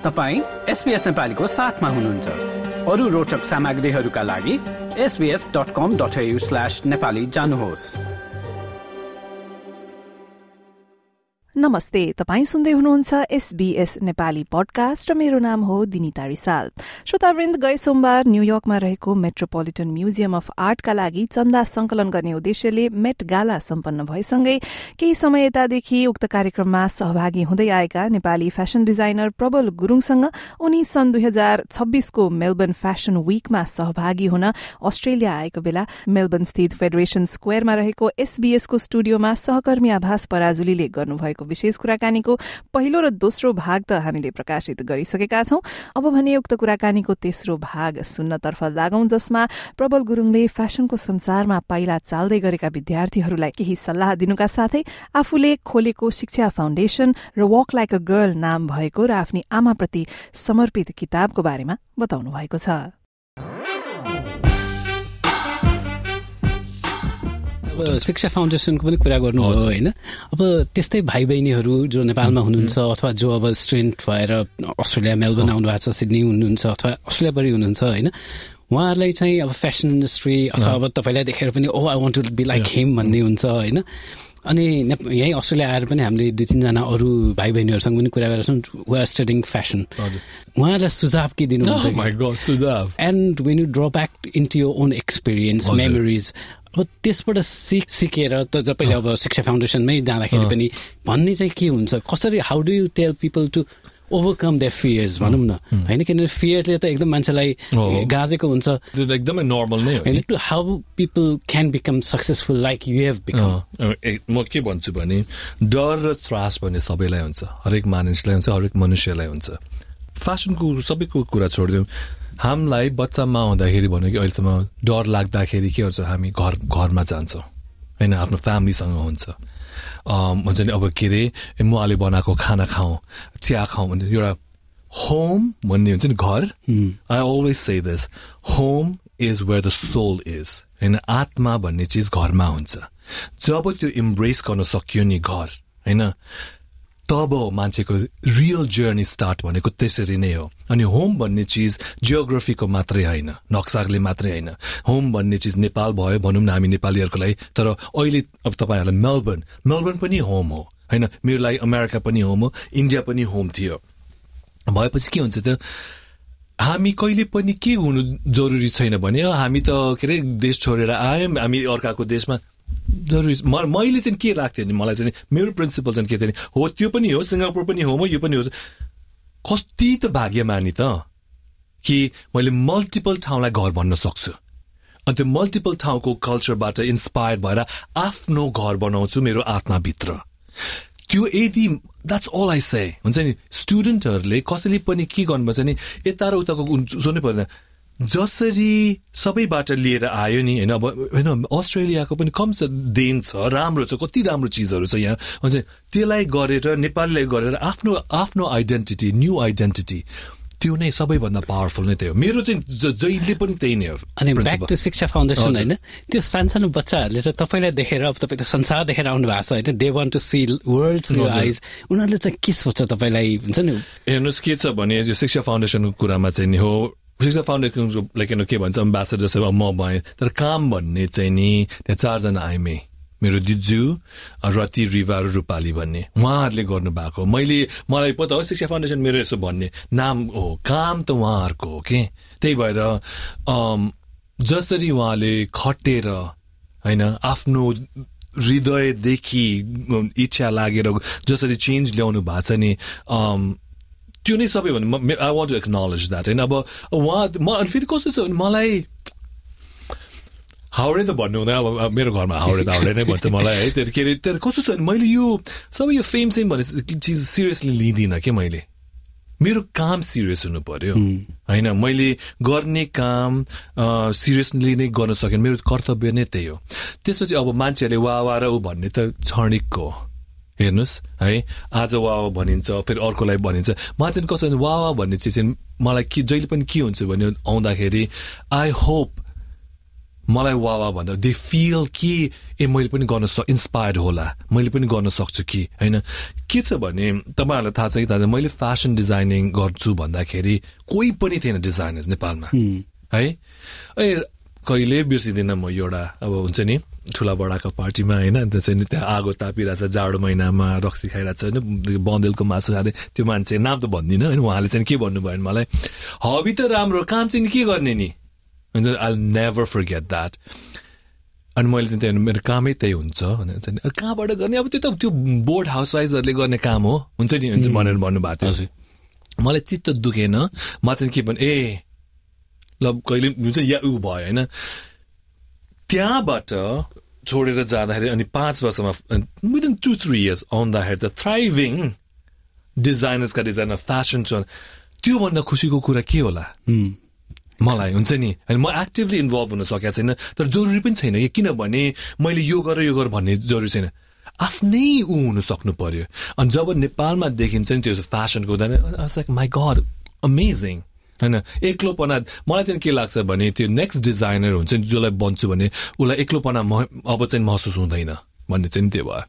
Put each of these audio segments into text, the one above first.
तपाईं SBS नेपालीको साथमा हुनुहुन्छ। अरू रोचक सामग्रीहरूका लागि sbs.com.au/nepali जानुहोस्। नमस्ते, तपाईं सुन्दै हुनुहुन्छ SBS नेपाली पडकास्ट र मेरो नाम हो दिनिता रिसाल। श्रोतावृन्द, गए सोमबार न्यूयोर्कमा रहेको मेट्रोपोलिटन म्युजियम अफ आर्टका लागि चन्दा संकलन गर्ने उद्देश्यले मेट गाला सम्पन्न भएसँगै केही समय यतादेखि उक्त कार्यक्रममा सहभागी हुँदै आएका नेपाली फ्याशन डिजाइनर प्रबल गुरुङसँग उनी सन् 2026 को मेलबर्न फ्याशन वीकमा सहभागी हुन अस्ट्रेलिया आएको बेला मेलबर्न स्थित फेडरेशन स्क्वेयरमा रहेको SBS को स्टुडियोमा सहकर्मी आभास पराजुलीले गर्नुभएको विशेष कुराकानीको पहिलो र दोस्रो भाग त हामीले प्रकाशित गरिसकेका छौं। अब भने उक्त कुराकानीको तेस्रो भाग सुन्नतर्फ लागौं, जसमा प्रबल गुरुङले फ्याशनको संसारमा पाइला चाल्दै गरेका विद्यार्थीहरूलाई केही सल्लाह दिनुका साथै आफूले खोलेको शिक्षा फाउन्डेशन र वक लाइक अ गर्ल नाम भएको र आफ्नी आमाप्रति समर्पित किताबको बारेमा बताउनु भएको छ। शिक्षा फाउन्डेसनको पनि कुरा गर्नु हो होइन। अब त्यस्तै भाइ बहिनीहरू जो नेपालमा हुनुहुन्छ अथवा जो अब स्टुडेन्ट भएर अस्ट्रेलिया मेलबर्न आउनु भएको छ, सिडनी हुनुहुन्छ अथवा अस्ट्रेलियाभरि हुनुहुन्छ होइन, उहाँहरूलाई चाहिँ अब फेसन इन्डस्ट्री अथवा अब तपाईँलाई देखेर पनि I want to be like him भन्ने हुन्छ होइन। अनि यहीँ अस्ट्रेलिया आएर पनि हामीले 2-3 जना अरू भाइ बहिनीहरूसँग पनि कुरा गरेर छौँ हु आर स्टडिङ फेसन। उहाँहरूलाई सुझाव के दिनुहुन्छ? And when you draw back into your own experience memories, अब त्यसबाट सिकेर त तपाईँले अब शिक्षा फाउन्डेसनमै जाँदाखेरि पनि भन्ने चाहिँ के हुन्छ, कसरी how do you tell people to overcome their fears भनौँ न होइन, किनभने फियरले त एकदम मान्छेलाई गाजेको हुन्छ, एकदमै नर्मल नै हो। To how people can become successful like you have become. म के भन्छु भने डर र त्रास भन्ने सबैलाई हुन्छ, हरेक मानिसलाई हुन्छ, हरेक मनुष्यलाई हुन्छ। फेसनको सबैको कुरा छोडिदिउँ, हामीलाई बच्चामा हुँदाखेरि भन्यो कि अहिलेसम्म डर लाग्दाखेरि के गर्छ, हामी घरमा जान्छौँ होइन, आफ्नो फ्यामिलीसँग हुन्छ नि, अब के अरे मुवाले बनाएको खाना खाउँ, चिया खाउँ भन्ने एउटा होम भन्ने हुन्छ नि, घर। I always say this, home is where the soul is होइन, आत्मा भन्ने चिज घरमा हुन्छ। जब त्यो इम्ब्रेस गर्न सकियो नि घर होइन, तब मान्छेको रियल जर्नी स्टार्ट भनेको त्यसरी नै हो। अनि होम भन्ने चिज जियोग्राफीको मात्रै होइन, नक्साले मात्रै होइन। होम भन्ने चिज नेपाल भयो भनौँ न हामी नेपालीहरूको लागि, तर अहिले अब तपाईँहरूलाई मेलबर्न पनि होम हो होइन, मेरो लागि अमेरिका पनि होम हो, इन्डिया पनि होम थियो। भएपछि के हुन्छ त, हामी कहिले पनि के हुनु जरुरी छैन भने हामी त के अरे देश छोडेर आयौँ, हामी अर्काको देशमा जरुरी। मैले चाहिँ के लाग्थ्यो नि, मलाई चाहिँ मेरो प्रिन्सिपल चाहिँ के थियो नि, हो त्यो पनि हो, सिङ्गापुर पनि होम हो, यो पनि हो। कति त भाग्यमानी त कि मैले मल्टिपल ठाउँलाई घर भन्न सक्छु, अनि त्यो मल्टिपल ठाउँको कल्चरबाट इन्सपायर भएर आफ्नो घर बनाउँछु मेरो आत्माभित्र। त्यो यदि द्याट्स अल आई से हुन्छ नि। स्टुडेन्टहरूले कसैले पनि के गर्नुपर्छ नि, यता र उताको सुन्नै पर्दैन, जसरी सबैबाट लिएर आयो नि होइन। अब होइन अस्ट्रेलियाको पनि कम छ, देन छ, राम्रो छ, कति राम्रो चिजहरू छ यहाँ हुन्छ, त्यसलाई गरेर नेपालीलाई गरेर आफ्नो आइडेन्टिटी, न्यू आइडेन्टिटी, त्यो नै सबैभन्दा पावरफुल नै त्यो हो। मेरो चाहिँ जहिले पनि त्यही नै हो। अनि ब्याक टु शिक्षा फाउन्डेसन होइन, त्यो सानो बच्चाहरूले चाहिँ तपाईँलाई देखेर, अब तपाईँ त संसार देखेर आउनु भएको छ होइन, they want to see world through eyes, उनीहरूले चाहिँ के सोच्छ तपाईँलाई हुन्छ नि। हेर्नुहोस् के छ भने यो शिक्षा फाउन्डेसनको कुरामा चाहिँ नि हो, शिक्षा फाउन्डेसन लाइक के भन्छ एम्बेसेडर जस्तै म भएँ, तर काम भन्ने चाहिँ नि त्यहाँ 4 जना आइमे, मेरो दिजु रति रिवा र रूपाली भन्ने उहाँहरूले गर्नुभएको। मलाई पता हो शिक्षा फाउन्डेसन मेरो यसो भन्ने नाम हो, काम त उहाँहरूको हो कि। त्यही भएर जसरी उहाँले खटेर होइन आफ्नो हृदयदेखि इच्छा लागेर जसरी चेन्ज ल्याउनु भएको छ नि, त्यो नै सबैभन्दा I want to acknowledge that होइन। अब अनि फेरि कस्तो छ भने मलाई हाउडे त भन्नु हुँदैन, अब मेरो घरमा हाउडे नै भन्छ मलाई है। त्यो के अरे तर कस्तो छ भने मैले यो सबै यो फेम भन्ने चिज सिरियसली लिँदिनँ कि। मैले मेरो काम सिरियस हुनु पर्यो होइन, मैले गर्ने काम सिरियसली नै गर्न सकेन, मेरो कर्तव्य नै त्यही हो। त्यसपछि अब मान्छेहरूले वा र ऊ भन्ने त क्षणिकको हेर्नुहोस् है, आज वा भनिन्छ फेरि अर्कोलाई भनिन्छ। मलाई चाहिँ कसो भने वा भन्ने चिज चाहिँ मलाई जहिले पनि के हुन्छ भने आउँदाखेरि आई होप मलाई वा भन्दा दे फिल कि मैले पनि गर्न इन्सपायर्ड होला, मैले पनि गर्न सक्छु कि होइन। के छ भने तपाईँहरूलाई थाहा छ कि थाहा छ, मैले फेसन डिजाइनिङ गर्छु भन्दाखेरि कोही पनि थिएन डिजाइनर्स नेपालमा है। कहिले बिर्सिँदिनँ म एउटा अब हुन्छ नि ठुला बडाको पार्टीमा होइन, चाहिँ त्यहाँ आगो तापिरहेछ जाडो महिनामा, रक्सी खाइरहेछ होइन, बन्देलको मासु खाँदै, त्यो मान्छे नाम त भन्दिनँ होइन, उहाँले चाहिँ के भन्नुभयो भने मलाई, हबी त राम्रो, काम चाहिँ के गर्ने नि, I'll never forget that. अनि मैले चाहिँ त्यहाँ मेरो कामै त्यही हुन्छ भनेर चाहिँ कहाँबाट गर्ने, अब त्यो बोर्ड हाउसवाइफहरूले गर्ने काम हो, हुन्छ नि भनेर भन्नुभएको थियो। मलाई चित्त दुखेन, म चाहिँ के भने ल कहिले हुन्छ या ऊ भयो होइन। त्यहाँबाट छोडेर जाँदाखेरि अनि 5 वर्षमा विदिन 2-3 years आउँदाखेरि त थ्राइभिङ डिजाइनर्सका डिजाइनर फेसन छ, त्योभन्दा खुसीको कुरा के होला मलाई, हुन्छ नि। अनि म एक्टिभली इन्भल्भ हुन सकेको छैन, तर जरुरी पनि छैन कि किनभने मैले यो गर भन्ने जरुरी छैन, आफ्नै हुन सक्नु पर्यो। अनि जब नेपालमा देखिन्छ नि त्यो फेसनको लाइक माई गड अमेजिङ होइन। एक्लोपना मलाई चाहिँ के लाग्छ भने त्यो नेक्स्ट डिजाइनर हुन्छ नि जसलाई बन्छु भने उसलाई एक्लोपना अब चाहिँ महसुस हुँदैन भन्ने चाहिँ त्यो भयो।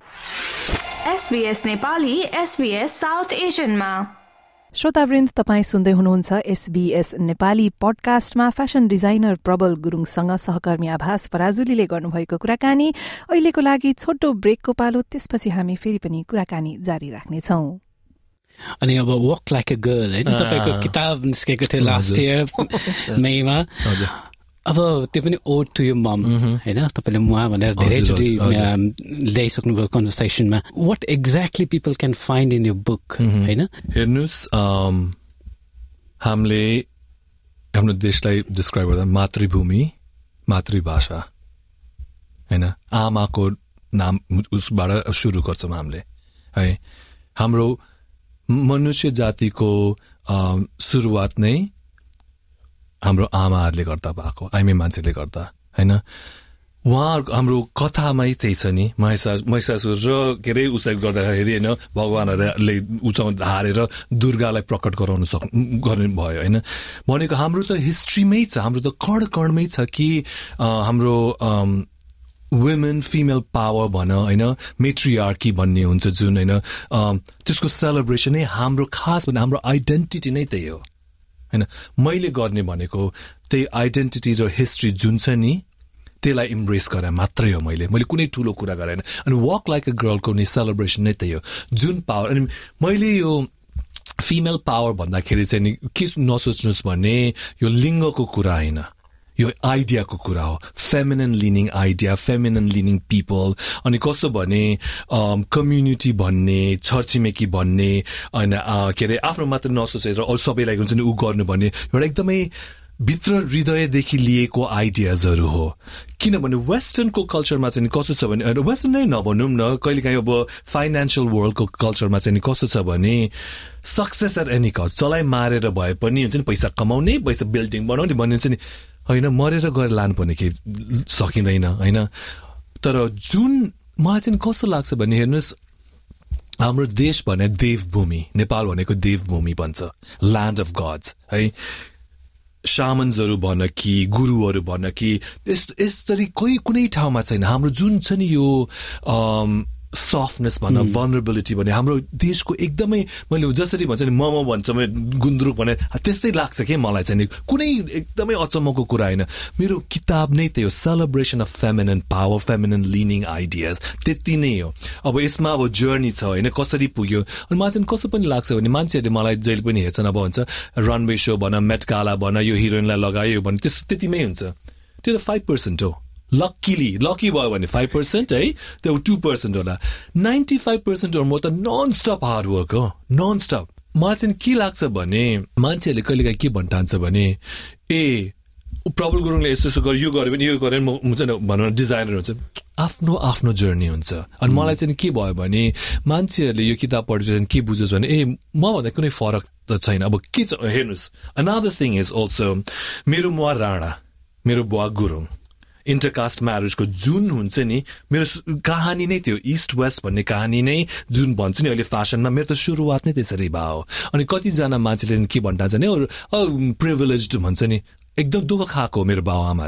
SBS नेपाली SBS साउथ एसियनमा। श्रोतावृन्द, तपाईँ सुन्दै हुनुहुन्छ SBS नेपाली पडकास्टमा फेसन डिजाइनर प्रबल गुरुङसँग सहकर्मी आभास पराजुलीले गर्नुभएको कुराकानी। अहिलेको लागि छोटो ब्रेकको पालो, त्यसपछि हामी फेरि पनि कुराकानी जारी राख्नेछौँ। अनि अब वक लाइक अ गर्ल होइन, तपाईँको किताब निस्केको थियो लास्ट इयर मेमा, अब त्यो पनि ओड टु योर मम होइन, तपाईँले मुहा भनेर धेरैचोटि ल्याइसक्नुभयो कन्भर्सेसनमा। What exactly people can find in your book होइन? हेर्नुहोस्, हामीले हाम्रो देशलाई डिस्क्राइब गर्दा मातृभूमि, मातृभाषा होइन, आमाको नाम उसबाट सुरु गर्छौँ हामीले है। हाम्रो मनुष्य जातिको सुरुवात नै हाम्रो आमाहरूले गर्दा भएको, आइमे मान्छेले गर्दा होइन। उहाँहरूको हाम्रो कथामै त्यही छ नि, महिषासुर र के अरे उसलाई गर्दाखेरि होइन, भगवानहरूले हारेर दुर्गालाई प्रकट गर्ने भयो होइन। भनेको हाम्रो त हिस्ट्रीमै छ, हाम्रो त कण कणमै छ कि हाम्रो वुमेन फिमेल पावर भन होइन, मेट्रियार्की भन्ने हुन्छ जुन होइन, त्यसको सेलिब्रेसनै हाम्रो खास भन्ने हाम्रो आइडेन्टिटी नै त्यही हो होइन। मैले गर्ने भनेको त्यही आइडेन्टिटी र हिस्ट्री जुन छ नि त्यसलाई इम्ब्रेस गरे मात्रै हो। मैले कुनै ठुलो कुरा गरेन। अनि वक लाइक अ गर्लको नि सेलिब्रेसन नै त्यही हो, जुन पावर। अनि मैले यो फिमेल पावर भन्दाखेरि चाहिँ नि के नसोच्नुहोस् भने यो लिङ्गको कुरा होइन, यो आइडियाको कुरा हो, feminine leaning idea, feminine leaning people. अनि कस्तो भने कम्युनिटी भन्ने, छरछिमेकी भन्ने होइन, के अरे आफ्नो मात्र नसोचेर अरू सबैलाई हुन्छ नि ऊ गर्नु भन्ने एउटा एकदमै भित्र हृदयदेखि लिएको आइडियाजहरू हो। किनभने वेस्टर्नको कल्चरमा चाहिँ कस्तो छ भने, वेस्टर्न नै नभनौँ न, कहिलेकाहीँ अब फाइनेन्सियल वर्ल्डको कल्चरमा चाहिँ कस्तो छ भने सक्सेस एट एनी कस्ट, चलाइ मारेर भए पनि हुन्छ नि पैसा कमाउने, पैसा बिल्डिङ बनाउने भन्ने हुन्छ नि, होइन मरेर गएर लानुपर्ने केही सकिँदैन होइन। तर जुन मलाई चाहिँ कस्तो लाग्छ भने हेर्नुहोस्, हाम्रो देश भने देवभूमि, नेपाल भनेको देवभूमि भन्छ, ल्यान्ड अफ गड्स है। शामन्सहरू भन कि गुरुहरू भन कि यसरी कुनै ठाउँमा छैन। हाम्रो जुन छ नि यो सफ्टनेस भन, भनरेबिलिटी भने हाम्रो देशको एकदमै, मैले जसरी भन्छ नि मोमो भन्छ गुन्द्रुक भने त्यस्तै लाग्छ कि मलाई चाहिँ नि, कुनै एकदमै अचम्मको कुरा होइन। मेरो किताब नै त्यो celebration of feminine power, feminine leaning ideas, त्यति नै हो। अब यसमा अब जर्नी छ होइन, कसरी पुग्यो। अनि मलाई चाहिँ कस्तो पनि लाग्छ भने मान्छेहरूले मलाई जहिले पनि हेर्छन्, अब हुन्छ रनवे सो भन, मेट गाला भन, यो हिरोइनलाई लगायो भने त्यतिमै हुन्छ। त्यो त 5% हो। लकी भयो भने 5% है, त्यो 2% होला। 95% म त नन स्टप हार्ड वर्क हो, नन स्टप। मलाई चाहिँ के लाग्छ भने मान्छेहरूले कहिलेकाहीँ के भन्न ठान्छ भने प्रबल गुरुङले यस्तो गर्यो, यो गर्यो भने यो गर्यो भने हुन्छ नि भनौँ डिजाइनर हुन्छ, आफ्नो जर्नी हुन्छ। अनि मलाई चाहिँ के भयो भने मान्छेहरूले यो किताब पढेर के बुझोस् भने मभन्दा कुनै फरक त छैन। अब के छ हेर्नुहोस्, अनदर थिङ इज अल्सो मेरो मुवा राणा, मेरो बुवा गुरुङ, इन्टरकास्ट म्यारेजको जुन हुन्छ नि मेरो कहानी नै त्यो इस्ट वेस्ट भन्ने कहानी नै जुन भन्छु नि अहिले फेसनमा, मेरो त सुरुवात नै त्यसरी भयो। अनि कतिजना मान्छेले के भन्न नि प्रिभिलेज्ड भन्छ नि, एकदम दुःख खाएको मेरो बाउ आमाले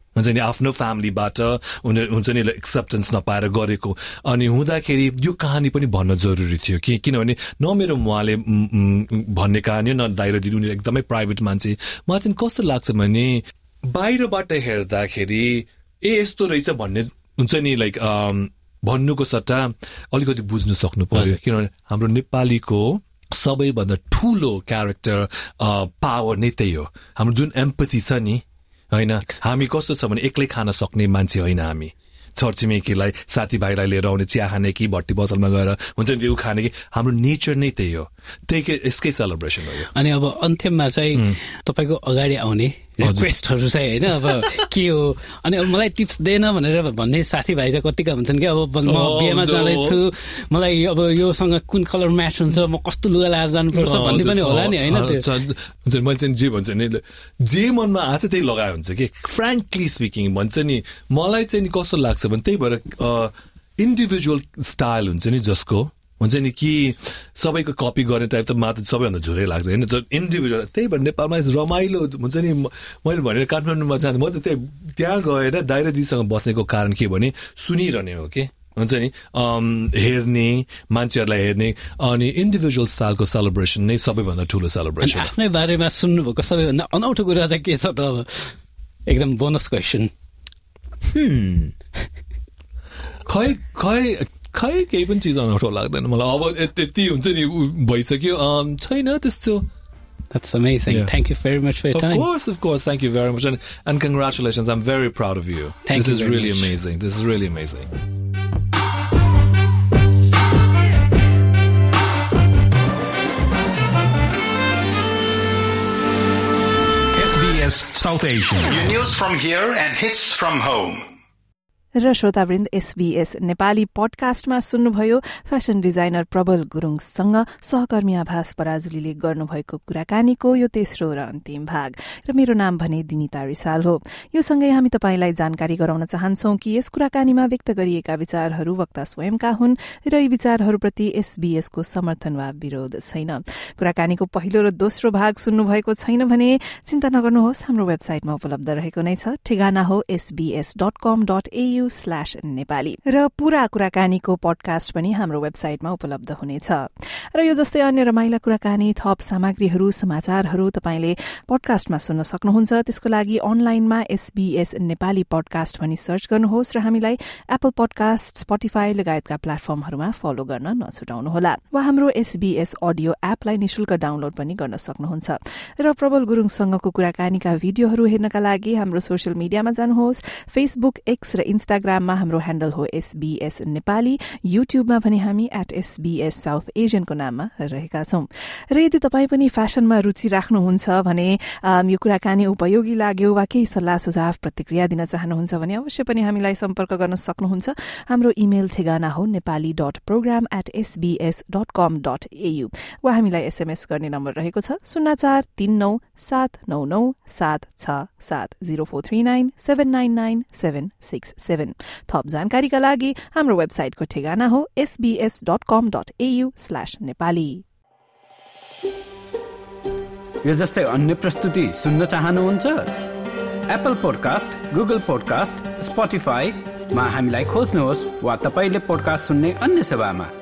हुन्छ नि आफ्नो फ्यामिलीबाट हुन्छ नि एक्सेप्टेन्स नपाएर गरेको अनि हुँदाखेरि यो कहानी पनि भन्न जरुरी थियो किनभने न मेरो उहाँले भन्ने कहानी न दाइ र दिदी उनीहरू एकदमै प्राइभेट मान्छे मलाई चाहिँ कस्तो लाग्छ भने बाहिरबाट हेर्दाखेरि यस्तो रहेछ भन्ने हुन्छ नि लाइक भन्नुको सट्टा अलिकति बुझ्नु सक्नु पर्यो किनभने हाम्रो नेपालीको सबैभन्दा ठुलो क्यारेक्टर पावर नै त्यही हो हाम्रो जुन एम्पथी छ नि हैन हामी कस्तो छ भने एक्लै खान सक्ने मान्छे होइन हामी छरछिमेकीलाई साथीभाइलाई लिएर आउने चिया खाने कि भट्टी बसलमा गएर हुन्छ नि त्यो खाने कि हाम्रो नेचर नै त्यही हो त्यही यसकै सेलिब्रेसन हो अनि अब अन्त्यमा चाहिँ तपाईको अगाडि आउने रिक्वेस्टहरु चाहिँ हैन अब के हो अनि अब मलाई टिप्स देन भनेर भन्ने साथीभाइ चाहिँ कतिका हुन्छन् कि अब म बिहेमा जाँदैछु मलाई अब योसँग कुन कलर म्याच हुन्छ म कस्तो लुगा लगाएर जानुपर्छ भन्ने पनि होला नि हैन त्यो मैले चाहिँ जे भन्छ नि जे मनमा आछ त्यही लगाए हुन्छ कि फ्र्याङ्कली स्पिकिङ भन्छ नि मलाई चाहिँ नि कस्तो लाग्छ भने त्यही भएर इन्डिभिजुअल स्टाइल हुन्छ नि जसको हुन्छ नि कि सबैको कपी गर्ने टाइप त मात्र सबैभन्दा झुरै लाग्छ होइन इन्डिभिजुअल त्यही भएर नेपालमा रमाइलो हुन्छ नि मैले भनेर काठमाडौँमा जाँदा म त त्यहाँ गएर दाइ र दिदीसँग बस्नेको कारण के भने सुनिरहने हो कि हुन्छ नि हेर्ने मान्छेहरूलाई हेर्ने अनि इन्डिभिजुअल स्टाइलको सेलिब्रेसन नै सबैभन्दा ठुलो सेलिब्रेसन आफ्नै बारेमा सुन्नुभएको सबैभन्दा अनौठो कुरा चाहिँ के छ त अब एकदम बोनस क्वेसन खै केही पनि चिज अनौठो लाग्दैन मलाई अब त्यति हुन्छ नि भइसक्यो छैन त्यस्तो That's amazing. Yeah. Thank you very much for your time. Of course. Thank you very much. And congratulations. I'm very proud of you. Thank you. This is really amazing. This is really amazing. SBS South Asian. Your news from here and hits from home. र श्रोतावृन्द SBS Nepali पडकास्टमा सुन्नुभयो fashion designer Prabal गुरुङसँग सहकर्मी आभास पराजुलीले गर्नुभएको कुराकानीको यो तेस्रो र अन्तिम भाग र मेरो नाम भने दिनिता रिसाल हो। यो सँगै हामी तपाईलाई जानकारी गराउन चाहन्छौं कि यस कुराकानीमा व्यक्त गरिएका विचारहरू वक्ता स्वयंका हुन् र यी विचारहरूप्रति SBS को समर्थन वा विरोध छैन। कुराकानीको पहिलो र दोस्रो भाग सुन्नुभएको छैन भने चिन्ता नगर्नुहोस्, हाम्रो वेबसाइटमा उपलब्ध रहेको नै छ। ठेगाना हो sbs.com.au/नेपाली र पूरा कुराकानीको पडकास्ट पनि हाम्रो वेबसाइटमा उपलब्ध हुनेछ। र यो जस्तै अन्य रमाइला कुराकानी, थप सामग्रीहरू, समाचारहरू तपाईले पडकास्टमा सुन्न सक्नुहुन्छ। त्यसको लागि अनलाइनमा SBS नेपाली पडकास्ट भनी सर्च गर्नुहोस् र हामीलाई एप्पल पडकास्ट, स्पोटिफाई लगायतका प्लेटफर्महरूमा फलो गर्न नछुटाउनुहोला। वा हाम्रो SBS अडियो एपलाई निशुल्क डाउनलोड पनि गर्न सक्नुहुन्छ। र प्रबल गुरुङसँगको कुराकानीका भिडियोहरू हेर्नका लागि हाम्रो सोशल मिडियामा जानुहोस्। फेसबुक, एक्स र इन्स्टाग्राममा हाम्रो ह्यान्डल हो SBS नेपाली। युट्युबमा पनि हामी @SBS साउथ एशियनको नाममा रहेका छौं। र यदि तपाई पनि फ्याशनमा रुचि राख्नुहुन्छ भने यो कुराकानी उपयोगी लाग्यो वा केही सल्लाह सुझाव प्रतिक्रिया दिन चाहनुहुन्छ भने अवश्य पनि हामीलाई सम्पर्क गर्न सक्नुहुन्छ। हाम्रो इमेल ठेगाना हो nepali.program@sbs.com.au वा हामीलाई SMS गर्ने नम्बर रहेको छ 0439799767 0439799767। थप जानकारीका लागि हाम्रो वेबसाइटको ठेगाना हो sbs.com.au/नेपाली। यो जस्तै अन्य प्रस्तुति सुन्न चाहनुहुन्छ? एप्पल पोडकास्ट, गुगल पोडकास्ट, स्पोटिफाईमा हामीलाई खोज्नुहोस् वा तपाईले पोडकास्ट सुन्ने अन्य सेवामा।